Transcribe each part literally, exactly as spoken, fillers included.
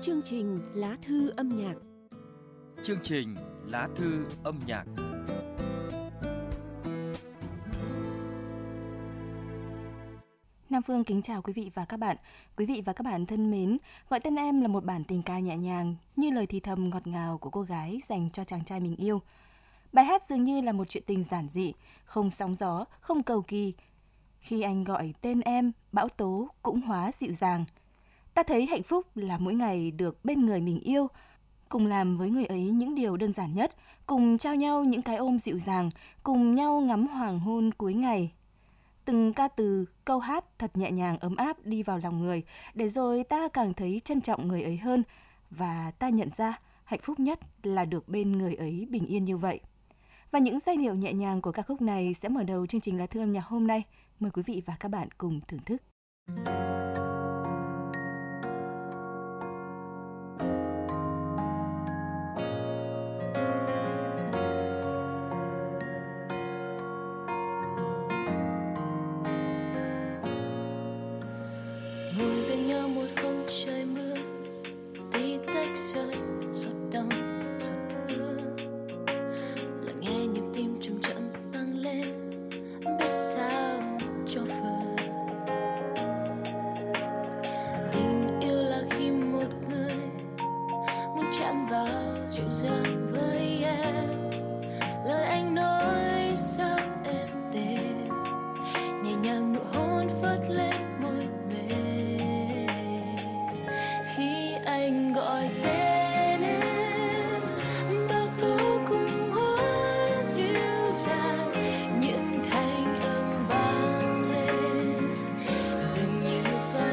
Chương trình Lá thư âm nhạc. Chương trình Lá thư âm nhạc. Nam Phương kính chào quý vị và các bạn. Quý vị và các bạn thân mến, Gọi tên em là một bản tình ca nhẹ nhàng như lời thì thầm ngọt ngào của cô gái dành cho chàng trai mình yêu. Bài hát dường như là một chuyện tình giản dị, không sóng gió, không cầu kỳ. Khi anh gọi tên em, bão tố cũng hóa dịu dàng. Ta thấy hạnh phúc là mỗi ngày được bên người mình yêu, cùng làm với người ấy những điều đơn giản nhất, cùng trao nhau những cái ôm dịu dàng, cùng nhau ngắm hoàng hôn cuối ngày. Từng ca từ, câu hát thật nhẹ nhàng ấm áp đi vào lòng người, để rồi ta càng thấy trân trọng người ấy hơn, và ta nhận ra hạnh phúc nhất là được bên người ấy bình yên như vậy. Và những giai điệu nhẹ nhàng của ca khúc này sẽ mở đầu chương trình Lá thư âm nhạc hôm nay. Mời quý vị và các bạn cùng thưởng thức. Ngồi bên nhau một hôm trời mưa, tí tách rơi giọt đau giọt thương, lắng nghe nhịp tim chậm chậm tăng lên, biết sao cho vừa. Tình yêu là khi một người muốn chạm vào dịu dàng với em, lời anh nói sao em đến, nhẹ nhàng nụ hôn phớt lên môi mềm. Khi anh gọi tên em, bao tố cùng hóa dịu dàng, những thanh âm vang lên dường như phát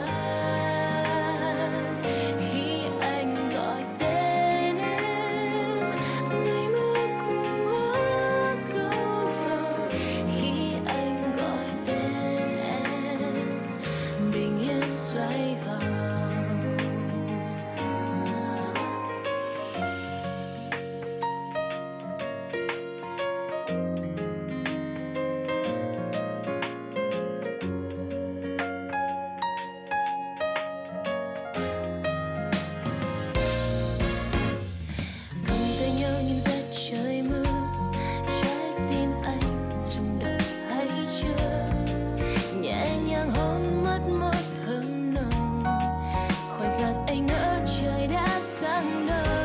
sáng. Khi anh gọi tên em, ngày mưa cùng hóa câu vồng. Khi anh gọi tên em, bình yên xoay vòng. Cầm tay nhau nhìn ra trời mưa, trái tim anh rung động hay chưa? Nhẹ nhàng hôn mất một thơm nồng, khoảnh khắc anh ngỡ trời đã sáng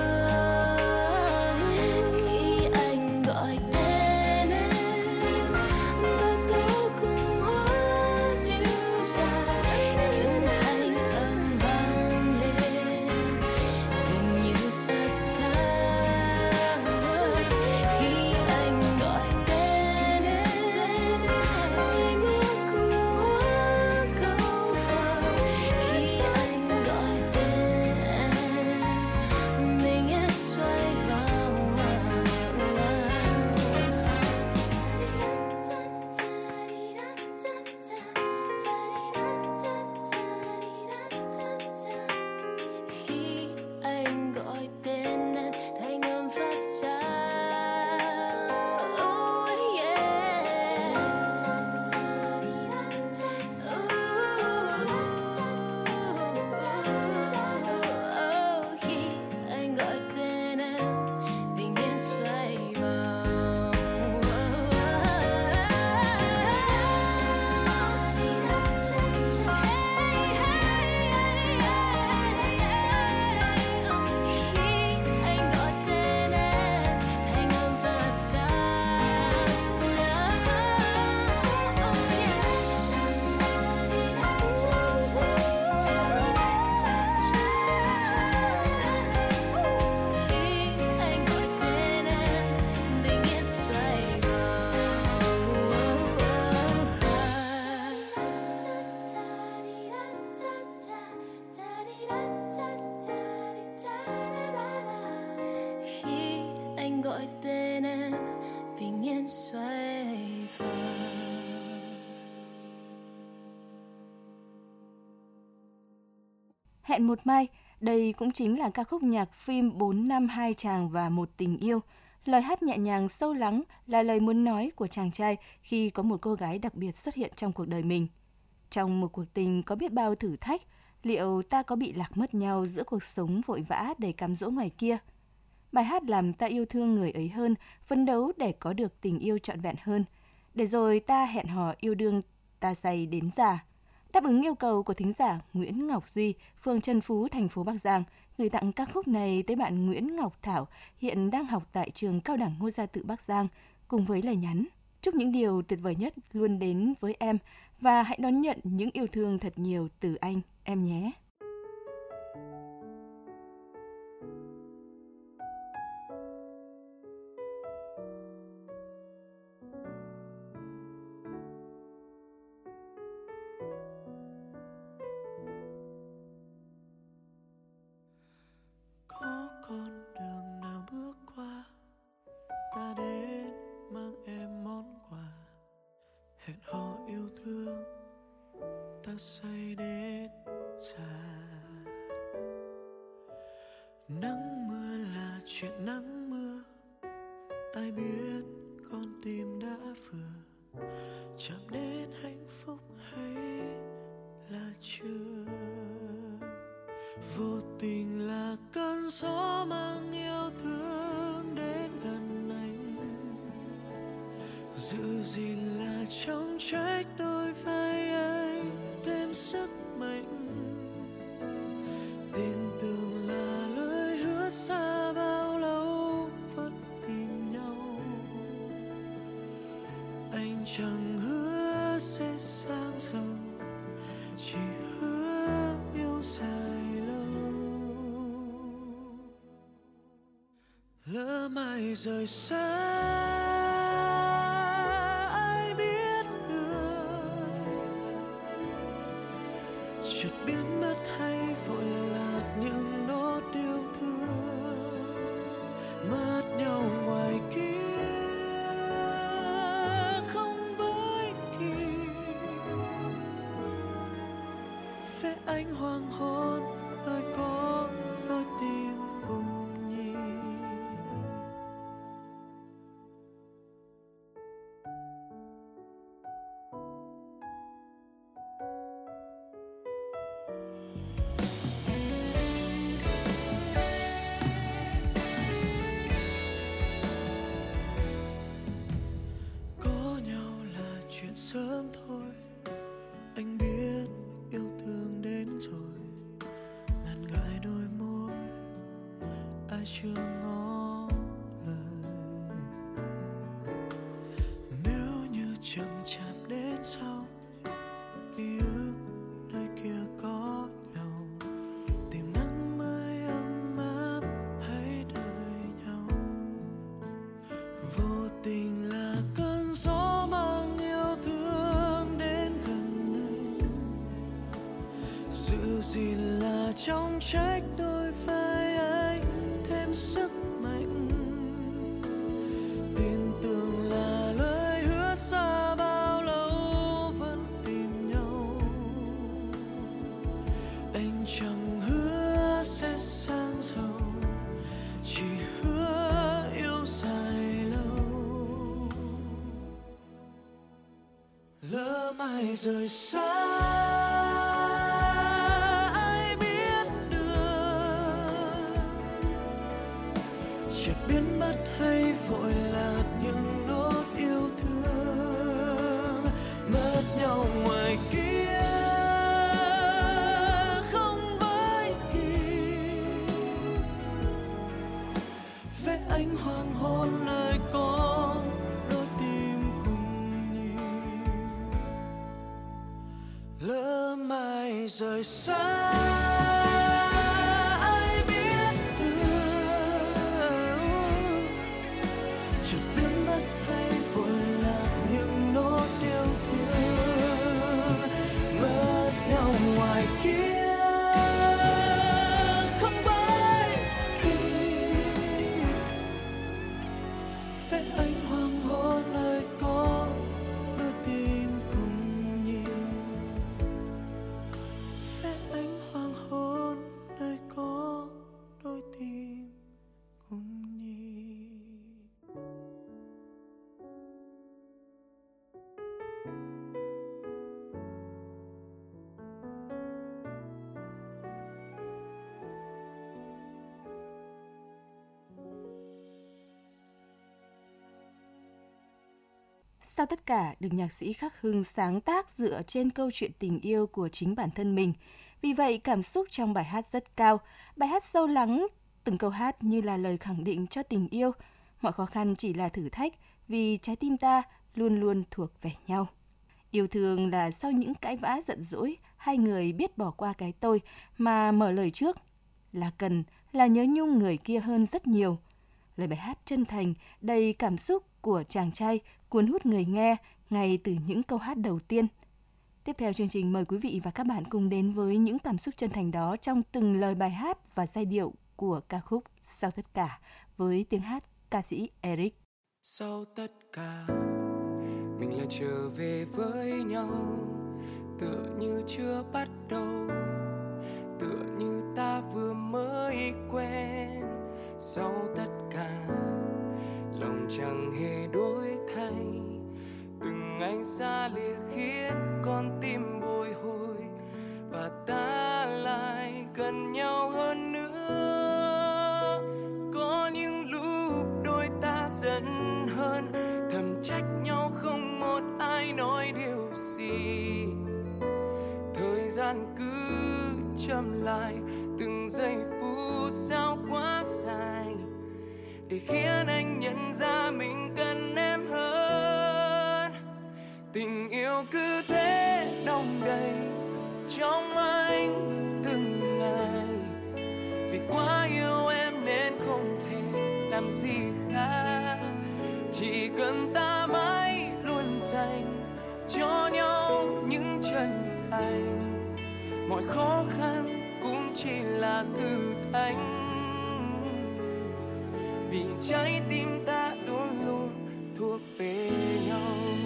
đông. Khi anh gọi tên em, bao tố cùng hóa dịu dàng, những thanh âm vang lên dường như phát sáng. Khi anh gọi tên em, ngày mưa cùng hóa câu vồng. Khi anh gọi tên em, mình yên xoay vòng. Khi anh gọi tên em, thanh âm phát sáng. Oh yeah. Oh, khi anh gọi tên em, bình yên xoay vòng. Khi anh gọi tên em, thanh âm phát sáng. Khi anh gọi tên em, bình yên xoay vòng. Khi anh gọi tên em, bình yên xoay vòng. Hẹn một mai, đây cũng chính là ca khúc nhạc phim Bốn năm hai chàng và một tình yêu. Lời hát nhẹ nhàng sâu lắng là lời muốn nói của chàng trai khi có một cô gái đặc biệt xuất hiện trong cuộc đời mình. Trong một cuộc tình có biết bao thử thách, Liệu ta có bị lạc mất nhau giữa cuộc sống vội vã đầy cám dỗ ngoài kia? Bài hát làm ta yêu thương người ấy hơn, phấn đấu để có được tình yêu trọn vẹn hơn. Để rồi ta hẹn hò yêu đương ta say đến già. Đáp ứng yêu cầu của thính giả Nguyễn Ngọc Duy, phường Trần Phú, thành phố Bắc Giang, gửi tặng ca khúc này tới bạn Nguyễn Ngọc Thảo, hiện đang học tại trường Cao đẳng Ngô Gia Tự Bắc Giang, cùng với lời nhắn: chúc những điều tuyệt vời nhất luôn đến với em và hãy đón nhận những yêu thương thật nhiều từ anh, em nhé. Có con đường nào bước qua, ta đến mang em món quà, hẹn hò yêu thương ta say đến già. Nắng mưa là chuyện nắng mưa, ai biết con tim đã vừa chạm đến hạnh phúc hay là chưa. Vô tình là cơn gió mang yêu thương đến gần anh, giữ gìn là trong trách đôi vai anh thêm sức mạnh. Tin tưởng là lời hứa xa bao lâu vẫn tìm nhau. Anh chẳng hứa sẽ sang giàu, chỉ hứa yêu dài lâu. Lỡ mai rời xa ai biết được, chợt biến mất hay vội lạc những nốt yêu thương, mất nhau ngoài kia không với kỳ. Về ánh hoàng hôn nơi có đôi tim cùng nhịp. Có nhau là chuyện sớm thôi, anh biết yêu thương đến rồi. Ngàn gái đôi môi ai chưa ngỏ lời. Nếu như chậm chạp đến sau, ký ức nơi kia có nhau, tìm nắng mới ấm áp hãy đợi nhau. Vô tình là cơn gió mang yêu thương đến gần anh, giữ gìn là trong trách đôi vai anh thêm sức mạnh. Tin tưởng là lời hứa xa bao lâu vẫn tìm nhau. Anh chẳng hứa sẽ sang giàu, chỉ hứa yêu dài lâu. Lỡ mai rời xa ai biết được, chợt biến mất hay vội lạc những nốt yêu thương, mất nhau ngoài kia không với kỳ. Vẽ ánh hoàng hôn nơi có đôi tim cùng nhịp. Lỡ mai rời xa ai biết được, chợt biến mất hay vội lạc những nốt yêu thương, mất nhau ngoài kia không với kỳ. Vẽ ánh hoàng hôn nơi có đôi tim cùng nhịp. Vẽ ánh hoàng hôn nơi có đôi tim cùng nhịp. Sau tất cả được nhạc sĩ Khắc Hưng sáng tác dựa trên câu chuyện tình yêu của chính bản thân mình. Vì vậy, cảm xúc trong bài hát rất cao. Bài hát sâu lắng, từng câu hát như là lời khẳng định cho tình yêu. Mọi khó khăn chỉ là thử thách, vì trái tim ta luôn luôn thuộc về nhau. Yêu thương là sau những cãi vã giận dỗi, hai người biết bỏ qua cái tôi mà mở lời trước. Là cần, là nhớ nhung người kia hơn rất nhiều. Lời bài hát chân thành, đầy cảm xúc của chàng trai cuốn hút người nghe ngay từ những câu hát đầu tiên. Tiếp theo chương trình mời quý vị và các bạn cùng đến với những cảm xúc chân thành đó trong từng lời bài hát và giai điệu của ca khúc Sau tất cả với tiếng hát ca sĩ Eric. Sau tất cả mình lại trở về với nhau, tựa như chưa bắt đầu, tựa như ta vừa mới quen. Sau tất cả lòng chẳng hề đổi thay, từng ngày xa lìa khiến con tim bồi hồi, và ta lại gần nhau hơn nữa. Có những lúc đôi ta giận hơn, thầm trách nhau không một ai nói điều gì. Thời gian cứ chậm lại, từng giây phút sao quá dài, để khiến anh nhận ra mình cần em hơn. Tình yêu cứ thế đong đầy trong anh từng ngày, vì quá yêu em nên không thể làm gì khác. Chỉ cần ta mãi luôn dành cho nhau những chân thành, mọi khó khăn cũng chỉ là thử thách, vì trái tim ta luôn luôn thuộc về nhau.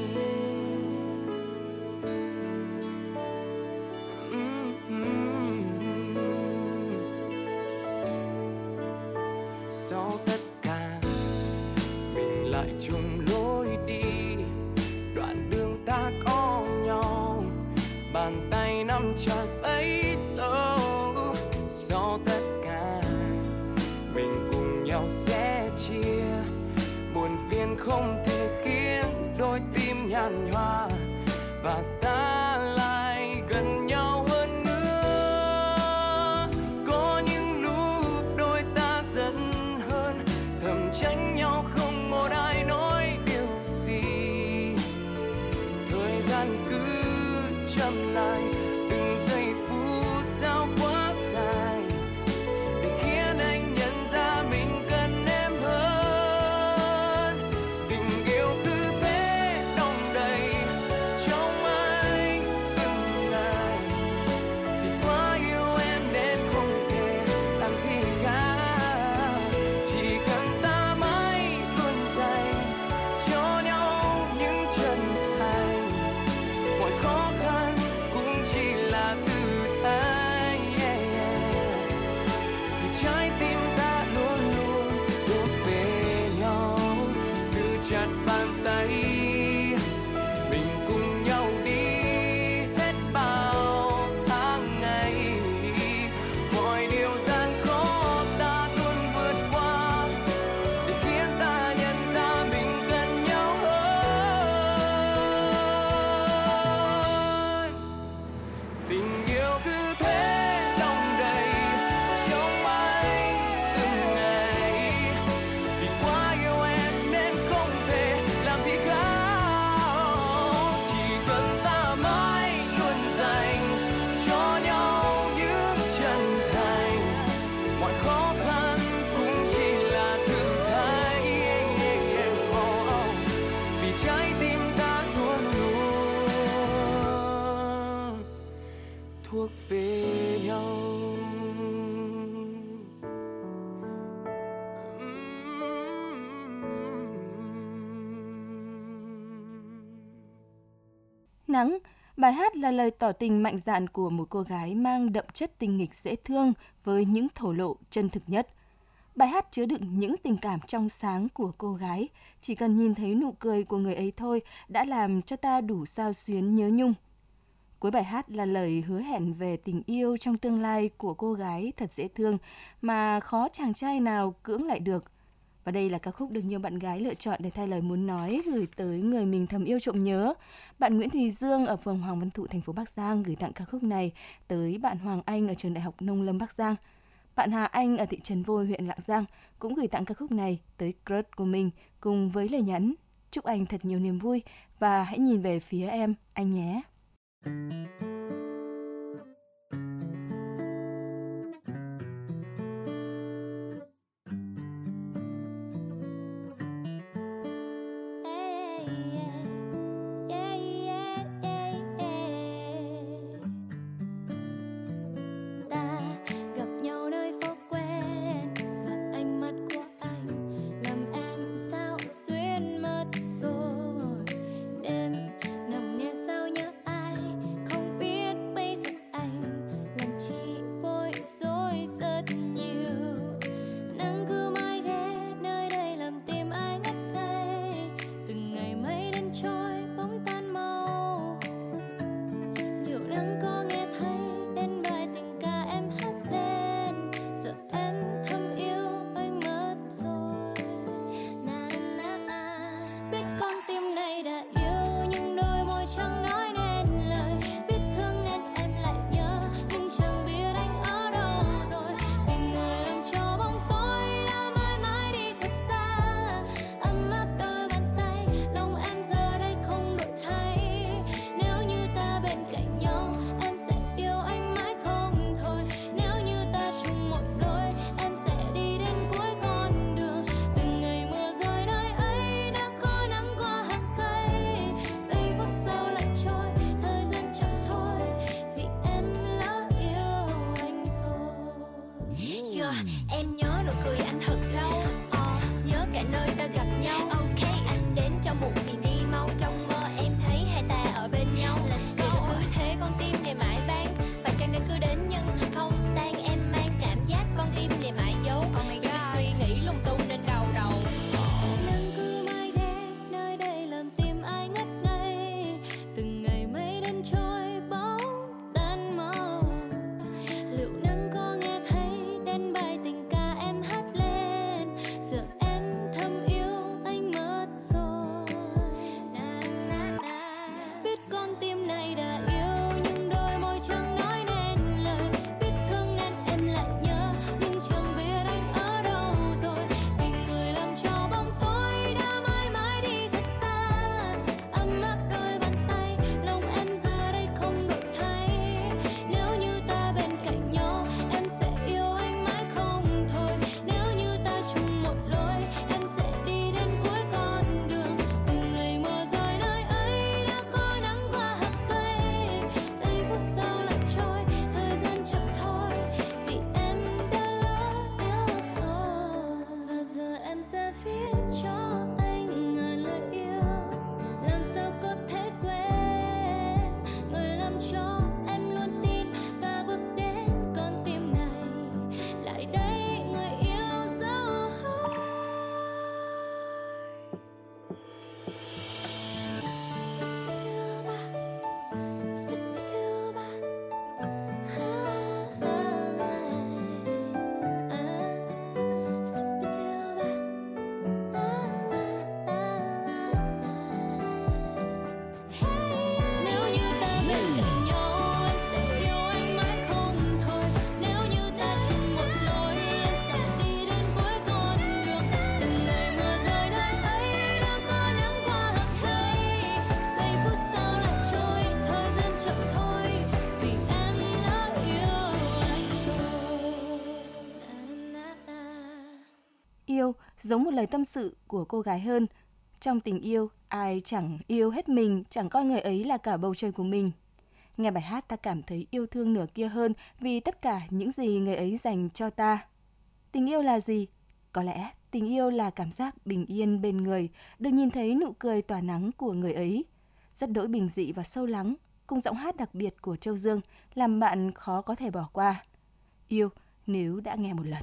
Sau tất cả mình lại chung lối đi, đoạn đường ta có nhau, bàn tay nắm chặt bấy lâu. Sau tất cả mình cùng nhau sẽ chia, buồn phiền không thể khiến đôi tim nhàn nhòa, và ta lại gần nhau hơn nữa. Có những lúc đôi ta giận hơn, thầm trách nhau không một ai nói điều gì. Thời gian cứ chậm lại, từng giây phút sao quá dài, để khiến anh nhận ra mình cần em hơn. Tình yêu cứ thế đong đầy trong anh từng ngày, vì quá yêu em nên không thể làm gì khác. Chỉ cần ta mãi luôn dành cho nhau những chân thành, mọi khó khăn cũng chỉ là thử thách, yeah, yeah. Vì trái tim ta luôn luôn thuộc về nhau. Giữ chặt bàn tay, mình cùng nhau đi hết bao tháng ngày. Mọi điều gian khó ta luôn vượt qua, để khiến ta nhận ra mình gần nhau hơn. Tình yêu cứ thế đong đầy trong anh từng ngày, vì quá yêu em nên không thể làm gì khác. Chỉ cần ta mãi luôn dành cho nhau những chân thành, mọi khó khăn cũng chỉ là thử thách, vì trái tim ta luôn luôn thuộc về nhau. Nắng, bài hát là lời tỏ tình mạnh dạn của một cô gái mang đậm chất tinh nghịch dễ thương với những thổ lộ chân thực nhất. Bài hát chứa đựng những tình cảm trong sáng của cô gái, chỉ cần nhìn thấy nụ cười của người ấy thôi đã làm cho ta đủ xao xuyến nhớ nhung. Cuối bài hát là lời hứa hẹn về tình yêu trong tương lai của cô gái thật dễ thương mà khó chàng trai nào cưỡng lại được. Và đây là ca khúc được nhiều bạn gái lựa chọn để thay lời muốn nói gửi tới người mình thầm yêu trộm nhớ. Bạn Nguyễn Thùy Dương ở phường Hoàng Văn Thụ, thành phố Bắc Giang gửi tặng ca khúc này tới bạn Hoàng Anh ở trường Đại học Nông Lâm Bắc Giang. Bạn Hà Anh ở thị trấn Vôi, huyện Lạng Giang cũng gửi tặng ca khúc này tới crush của mình cùng với lời nhắn: chúc anh thật nhiều niềm vui và hãy nhìn về phía em, anh nhé. Yêu giống một lời tâm sự của cô gái hơn. Trong tình yêu, ai chẳng yêu hết mình, chẳng coi người ấy là cả bầu trời của mình. Nghe bài hát ta cảm thấy yêu thương nửa kia hơn vì tất cả những gì người ấy dành cho ta. Tình yêu là gì? Có lẽ tình yêu là cảm giác bình yên bên người, được nhìn thấy nụ cười tỏa nắng của người ấy. Rất đỗi bình dị và sâu lắng, cùng giọng hát đặc biệt của Châu Dương, làm bạn khó có thể bỏ qua. Yêu nếu đã nghe một lần.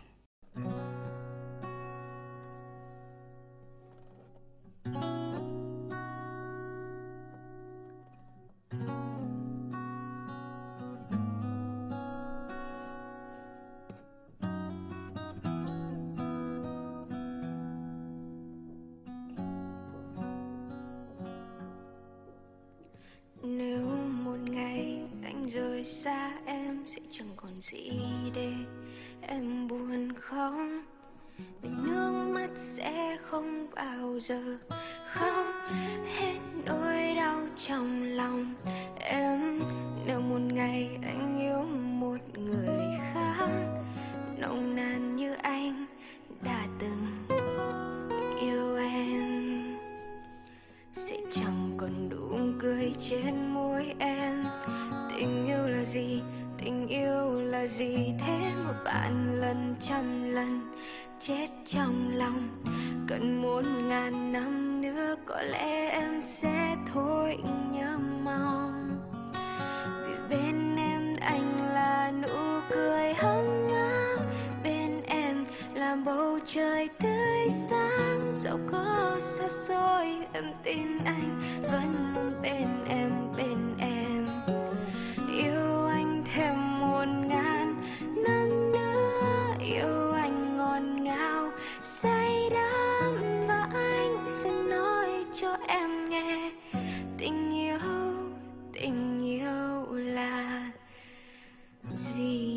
gì để em buồn không, vì nước mắt sẽ không bao giờ khóc hết nỗi đau trong lòng em. Nếu một ngày anh yêu một người khác nồng nàn như anh đã từng yêu em, sẽ chẳng còn nụ cười trên môi em. Tình yêu là gì, tình yêu là gì, thế một vạn lần trăm lần chết trong lòng. Cần muôn ngàn năm nữa có lẽ em sẽ thôi nhớ mong, vì bên em anh là nụ cười hâm áp, bên em là bầu trời tươi sáng. Dẫu có xa xôi em tin anh vẫn luôn bên em, bên em. Yêu anh thêm muôn ngàn năm nữa, yêu anh ngọt ngào say đắm, và anh sẽ nói cho em nghe tình yêu, tình yêu là gì.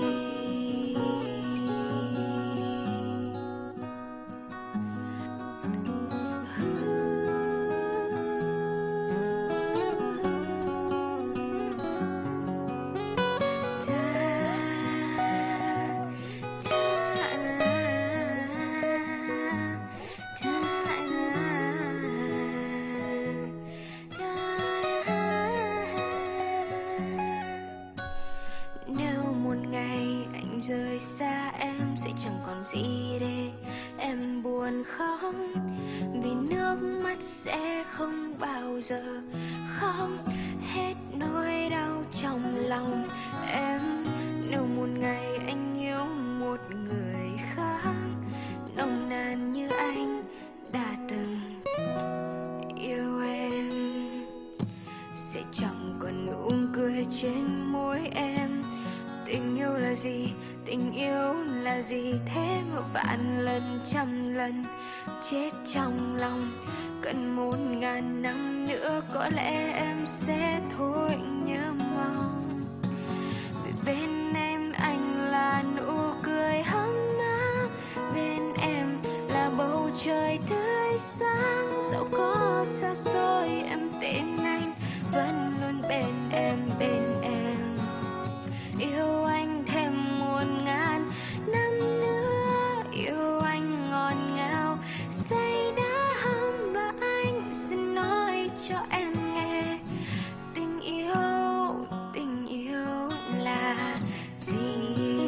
Nếu một ngày anh rời xa em sẽ chẳng còn gì để em buồn khóc, vì nước mắt sẽ không bao giờ khóc hết nỗi đau trong lòng em. Nếu một ngày anh yêu một người khác nồng nàn như anh đã từng yêu em, sẽ chẳng còn nụ cười trên môi em. Tình yêu là gì, tình yêu là gì, thế một vạn lần trăm lần chết trong lòng. Cần một ngàn năm nữa có lẽ em sẽ thôi nhớ mong, vì bên em anh là nụ cười hâm áp, bên em là bầu trời tươi sáng. Dẫu có xa xôi em tên anh vẫn luôn bên em, bên em. Yêu anh thêm muôn ngàn năm nữa, yêu anh ngọt ngào say đắm, và anh sẽ nói cho em nghe tình yêu, tình yêu là gì.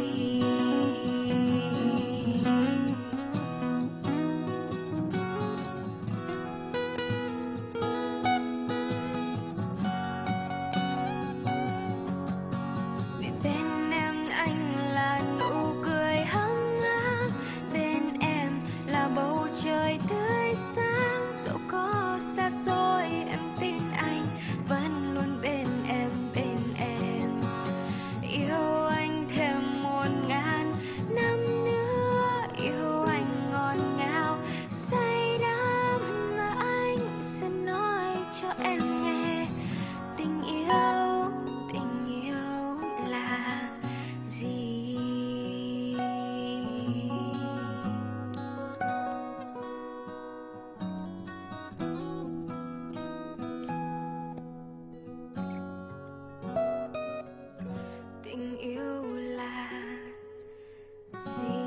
Vì bên em anh là nụ cười hâm áp, bên em là bầu trời tươi sáng. Dẫu có xa xôi em tin anh vẫn luôn bên em, bên em. Yêu anh thêm muôn ngàn năm nữa, yêu anh ngọt ngào say đắm, và anh sẽ nói cho em nghe tình yêu, tình yêu là gì. Tình yêu là gì.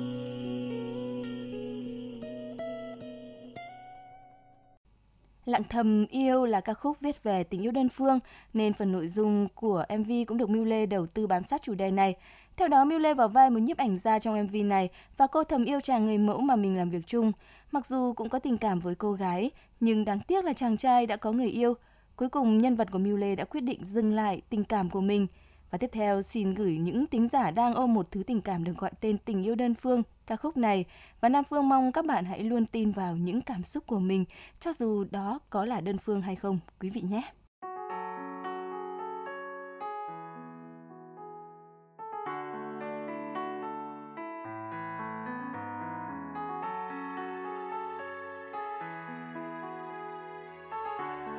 Lặng thầm yêu là ca khúc viết về tình yêu đơn phương, nên phần nội dung của em vê cũng được Miu Lê đầu tư bám sát chủ đề này. Theo đó, Miu Lê vào vai một nhiếp ảnh gia trong em vê này và cô thầm yêu chàng người mẫu mà mình làm việc chung. Mặc dù cũng có tình cảm với cô gái, nhưng đáng tiếc là chàng trai đã có người yêu. Cuối cùng, nhân vật của Miu Lê đã quyết định dừng lại tình cảm của mình. Và tiếp theo, xin gửi những thính giả đang ôm một thứ tình cảm được gọi tên tình yêu đơn phương ca khúc này. Và Nam Phương mong các bạn hãy luôn tin vào những cảm xúc của mình, cho dù đó có là đơn phương hay không, quý vị nhé.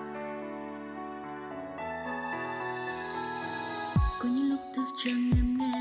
Có những lúc thức trắng em nghe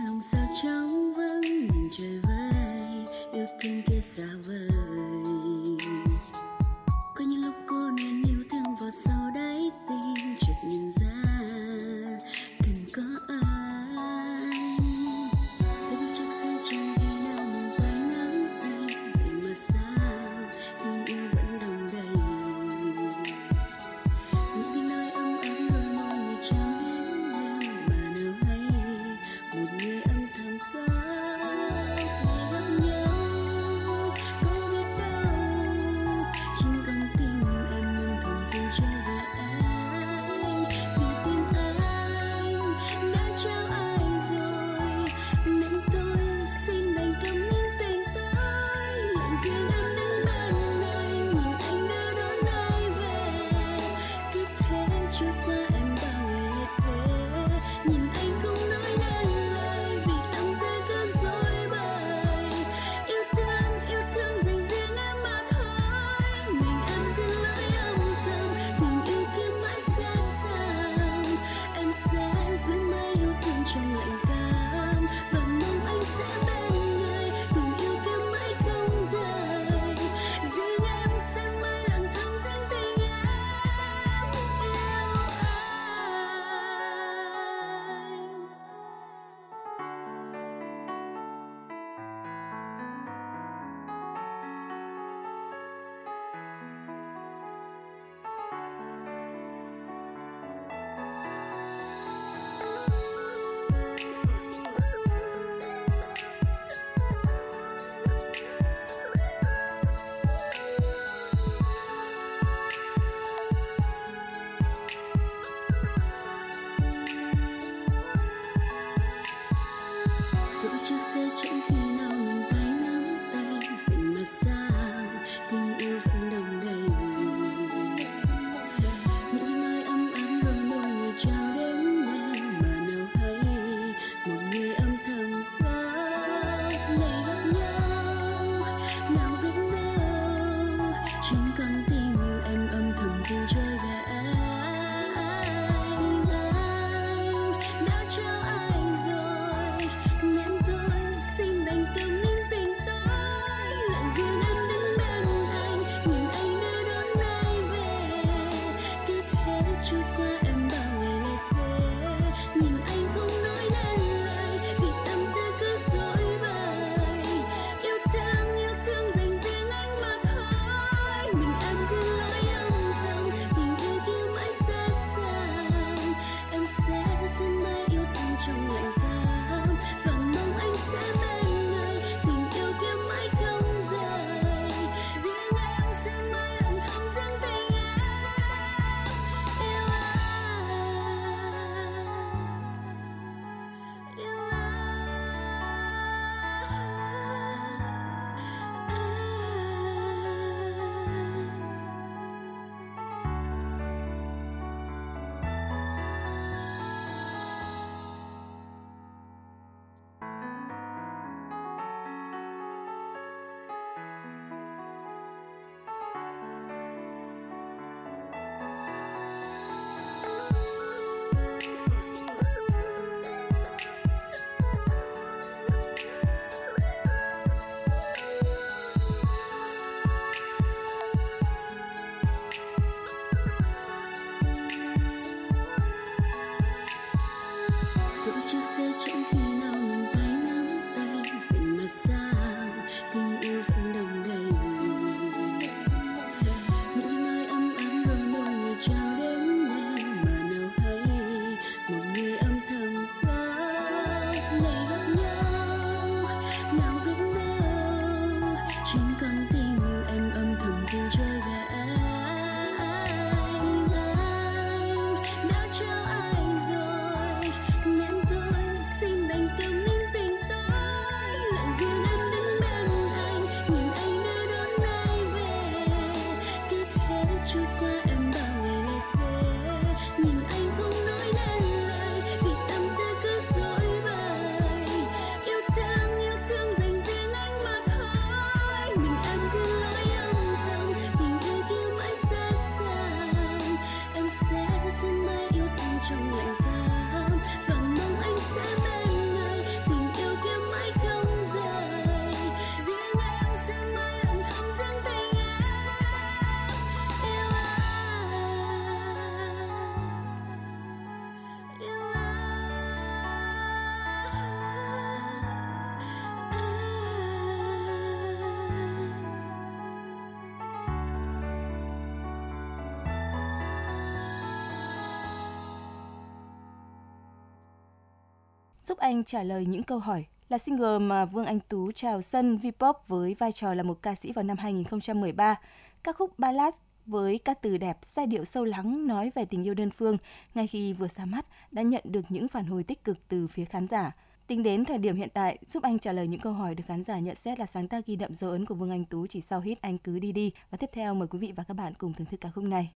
Giúp Anh Trả Lời Những Câu Hỏi là single mà Vương Anh Tú chào sân V-pop với vai trò là một ca sĩ vào năm hai nghìn không trăm mười ba. Ca khúc ballad với ca từ đẹp, giai điệu sâu lắng nói về tình yêu đơn phương, ngay khi vừa ra mắt đã nhận được những phản hồi tích cực từ phía khán giả. Tính đến thời điểm hiện tại, Giúp Anh Trả Lời Những Câu Hỏi được khán giả nhận xét là sáng tác ghi đậm dấu ấn của Vương Anh Tú chỉ sau hit Anh Cứ Đi Đi. Và tiếp theo mời quý vị và các bạn cùng thưởng thức ca khúc này.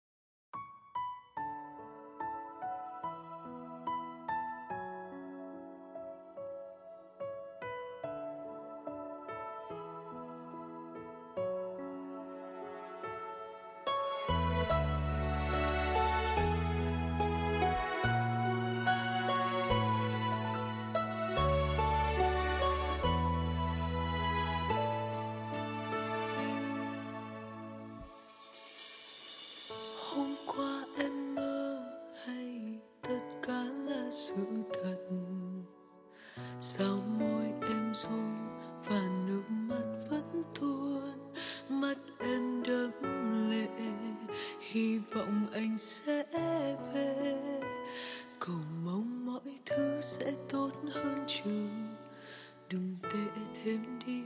Hôm qua em mơ hay tất cả là sự thật? Sao môi em run và nước mắt vẫn tuôn, mắt em đẫm lệ, hy vọng anh sẽ về. Cầu mong mọi thứ sẽ tốt hơn chừng, đừng tệ thêm đi.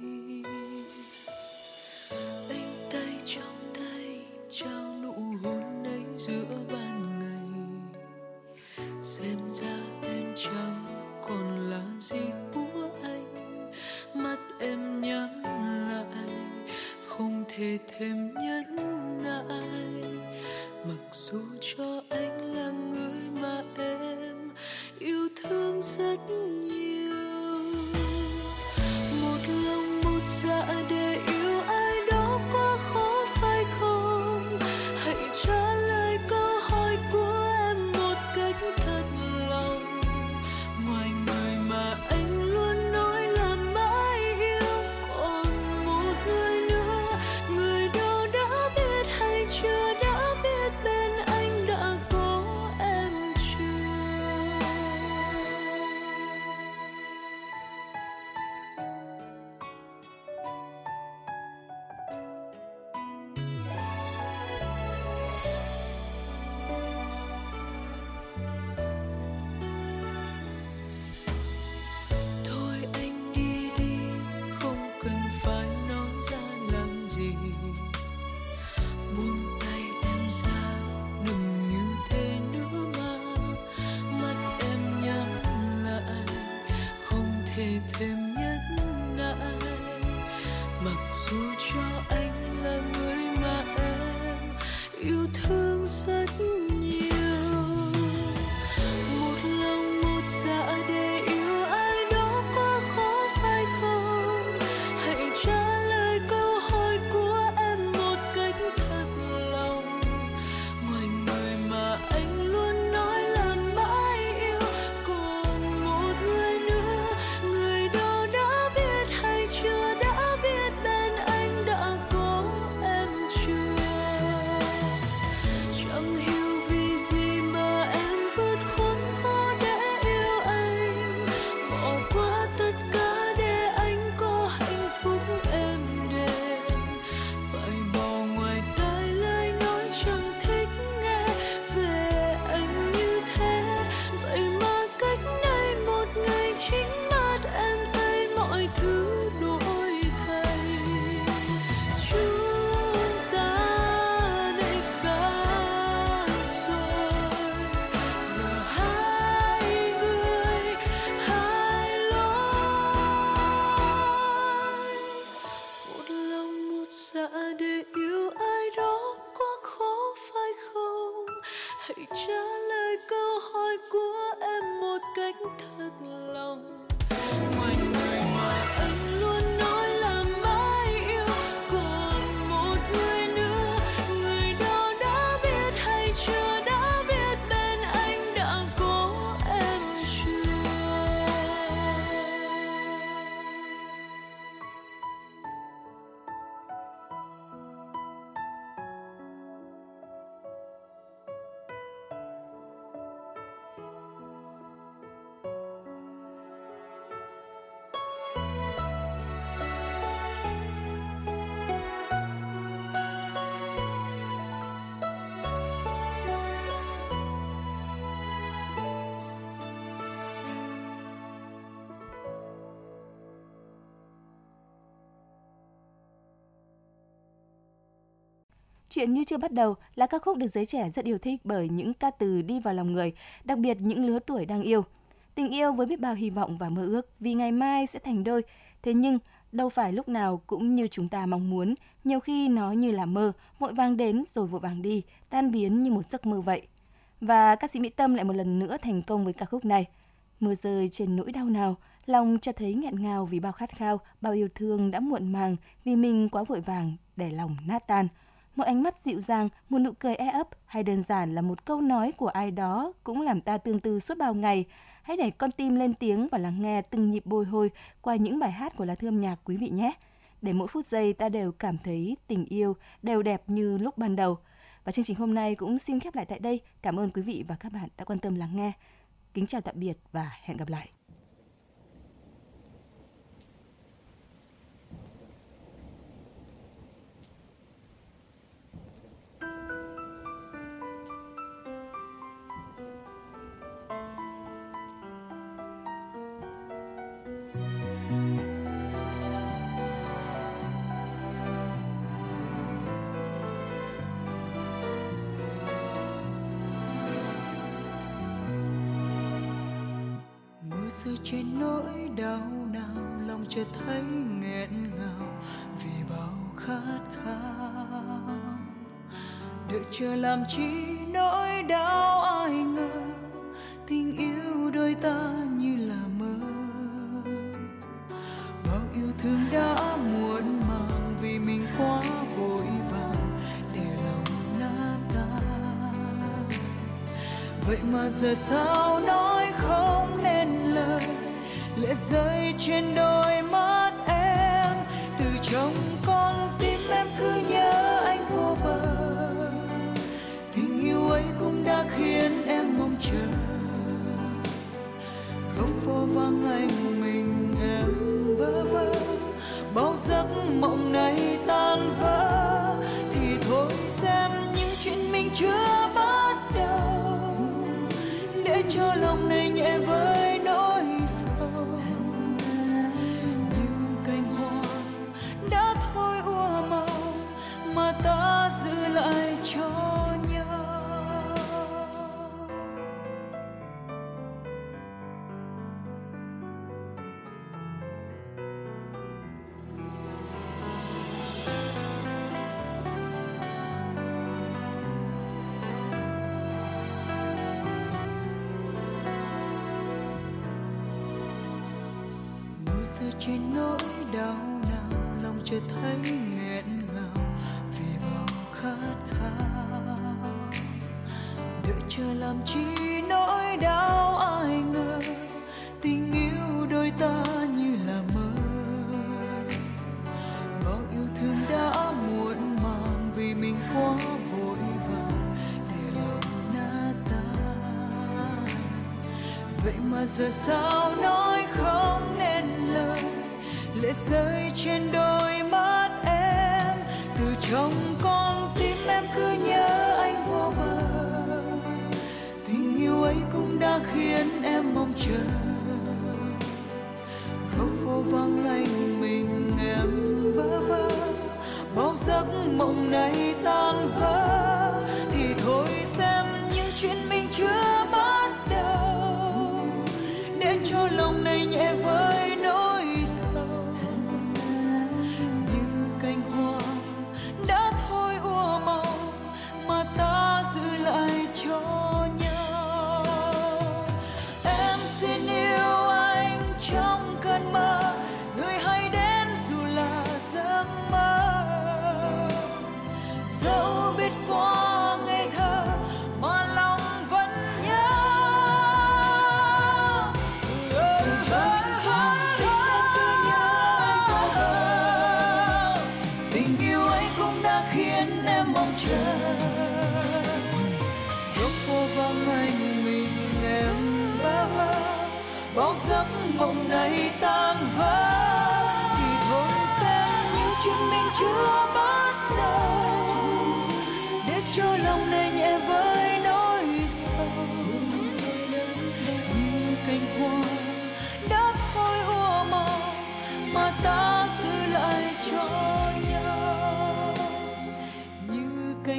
Anh tay trong tay trao nụ hôn ấy giữa ban ngày, xem ra em chẳng còn là gì của anh. Mắt em nhắm lại, không thể thêm nhẫn nại, mặc dù cho anh là người mà em yêu thương rất nhiều. Một lòng một dạ để yêu ai đó quá khó phải không? Hãy trả lời câu hỏi của em một cách thật lòng. Ngoài người mà anh luôn nói là mãi yêu, còn một người nữa, người đâu đã biết hay chưa đã biết bên anh đã có em chưa? Thôi anh đi đi, không cần phải nói ra làm gì. Buông tay em ra, đừng như thế nữa mà. Mắt em nhắm lại, không thể thêm nhẫn nại, mặc dù cho anh là người mà em yêu thương rất nhiều. Một lòng một dạ để yêu ai đó quá khó phải không? Hãy trả lời câu hỏi của em một cách thật lòng. Ngoài người mà anh luôn nói là mãi yêu, còn một người nữa, người đâu đã biết hay chưa đã biết bên anh đã có em chưa? Chẳng hiểu vì gì mà em vượt khốn khó để yêu anh, bỏ qua tất cả để anh có hạnh phúc êm đềm. Phải bỏ ngoài tai lời nói chẳng thích nghe về anh như thế. Vậy mà cách đây một ngày chính mắt em thấy mọi thứ đổi thay. Chúng ta đã khác rồi, giờ hai người hai lối. Một lòng một dạ để yêu ai đó quá khó phải không? Hãy trả lời câu hỏi của em một cách thật lòng. Ngoài người mà anh luôn nói là mãi yêu, còn một người nữa, người đâu đã biết hay chưa đã biết bên anh đã có em chưa? Chuyện như chưa bắt đầu là ca khúc được giới trẻ rất yêu thích bởi những ca từ đi vào lòng người, đặc biệt những lứa tuổi đang yêu. Tình yêu với biết bao hy vọng và mơ ước vì ngày mai sẽ thành đôi. Thế nhưng, đâu phải lúc nào cũng như chúng ta mong muốn. Nhiều khi nó như là mơ, vội vàng đến rồi vội vàng đi, tan biến như một giấc mơ vậy. Và ca sĩ Mỹ Tâm lại một lần nữa thành công với ca khúc này. Mưa rơi trên nỗi đau nào, lòng cho thấy nghẹn ngào vì bao khát khao, bao yêu thương đã muộn màng vì mình quá vội vàng để lòng nát tan. Một ánh mắt dịu dàng, một nụ cười e ấp hay đơn giản là một câu nói của ai đó cũng làm ta tương tư suốt bao ngày. Hãy để con tim lên tiếng và lắng nghe từng nhịp bồi hồi qua những bài hát của Lá Thư âm nhạc quý vị nhé. Để mỗi phút giây ta đều cảm thấy tình yêu đều đẹp như lúc ban đầu. Và chương trình hôm nay cũng xin khép lại tại đây. Cảm ơn quý vị và các bạn đã quan tâm lắng nghe. Kính chào tạm biệt và hẹn gặp lại. Rơi trên nỗi đau nào, lòng chợt thấy nghẹn ngào vì bao khát khao. Đợi chờ làm chi nỗi đau ai ngờ, tình yêu đôi ta như là mơ. Bao yêu thương đã muộn màng vì mình quá vội vàng để lòng nát tan. Vậy mà giờ sao nói không nên lời, lệ rơi trên đôi mắt em. Từ trong con tim em cứ nhớ anh vô bờ, tình yêu ấy cũng đã khiến em mong chờ. Góc phố vắng anh mình em bơ vơ, bao giấc mộng này tan vỡ. Thì thôi xem những chuyện mình chưa bắt đầu, để cho lòng này nhẹ với nỗi sầu. Như cành hoa đã thôi úa màu mà ta giữ lại cho nhau. Trên nỗi đau nào, lòng chợt thấy nghẹn ngào vì bao khát khao. Đợi chờ làm chi nỗi đau ai ngờ, tình yêu đôi ta như là mơ. Bao yêu thương đã muộn màng vì mình quá vội vàng để lòng nát tan. Vậy mà giờ sao nói không nên lời, lệ rơi trên đôi mắt em. Từ trong con tim em cứ nhớ anh vô bờ, tình yêu ấy cũng đã khiến em mong chờ. Góc phố vắng anh mình em bơ vơ, bao giấc mộng này tan vỡ. Thì thôi xem những chuyện mình chưa bắt đầu, để cho lòng này nhẹ với nỗi sầu. Như cành hoa đã thôi úa màu mà ta giữ lại cho nhau. Em xin yêu anh trong cơn mơ, người hãy đến dù là giấc mơ. Dẫu biết qua ngây thơ mà lòng vẫn nhớ. Tình yêu ấy cũng đã khiến em mong chờ. Góc phố vắng anh mình em bơ vơ, bao giấc mộng này tan vỡ. Thì thôi xem những chuyện mình chưa bắt đầu, để cho lòng này nhẹ với nỗi sầu. Như cành hoa đã thôi úa màu mà ta giữ lại cho nhau. Như cành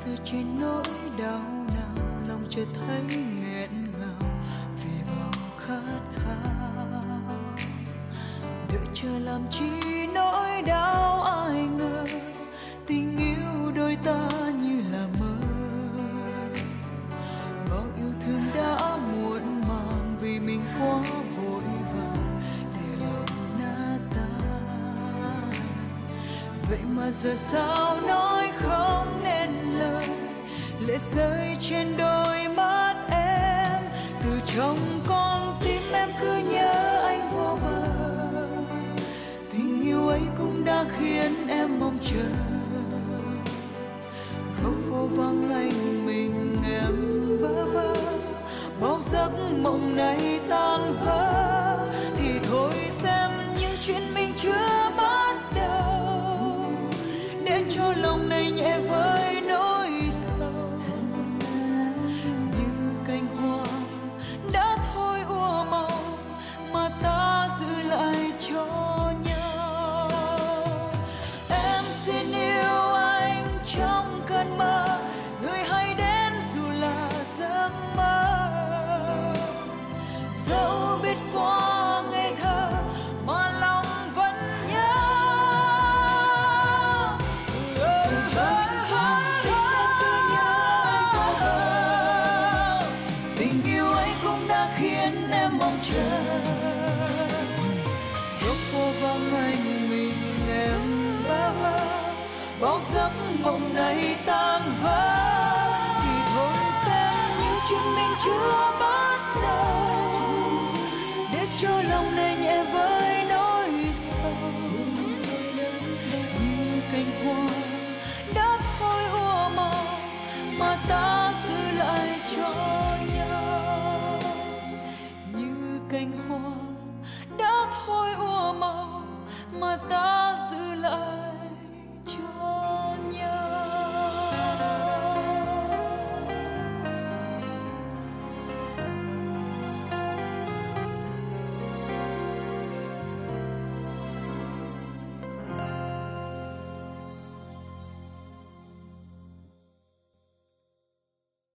giờ trên nỗi đau nào lòng chợt thấy nghẹn ngào vì bao khát khao. Đợi chờ làm chi nỗi đau, ai ngờ tình yêu đôi ta như là mơ. Bao yêu thương đã muộn màng vì mình quá vội vàng để lòng nát tan. Vậy mà giờ sao nói không nên lời, lệ rơi trên đôi mắt em. Từ trong con tim em cứ nhớ anh vô bờ, tình yêu ấy cũng đã khiến em mong chờ. Khóc vô vắng anh mình em bơ vơ, bao giấc mộng này tan vỡ. Thì thôi xem như chuyện mình chưa bắt đầu, để cho lòng này nhẹ với nỗi sầu. Như cành hoa đã thôi úa màu mà ta giữ lại cho nhau. Em xin yêu anh trong cơn mơ, người hãy đến dù là giấc mơ. Dẫu biết qua ngây thơ mà lòng vẫn nhớ. Tình yêu ấy cũng đã khiến em mong chờ. Góc phố vắng anh mình em bơ vơ, bao giấc mộng này tan vỡ. Thì thôi xem như chuyện mình chưa bắt đầu, để cho lòng này nhẹ vỡ.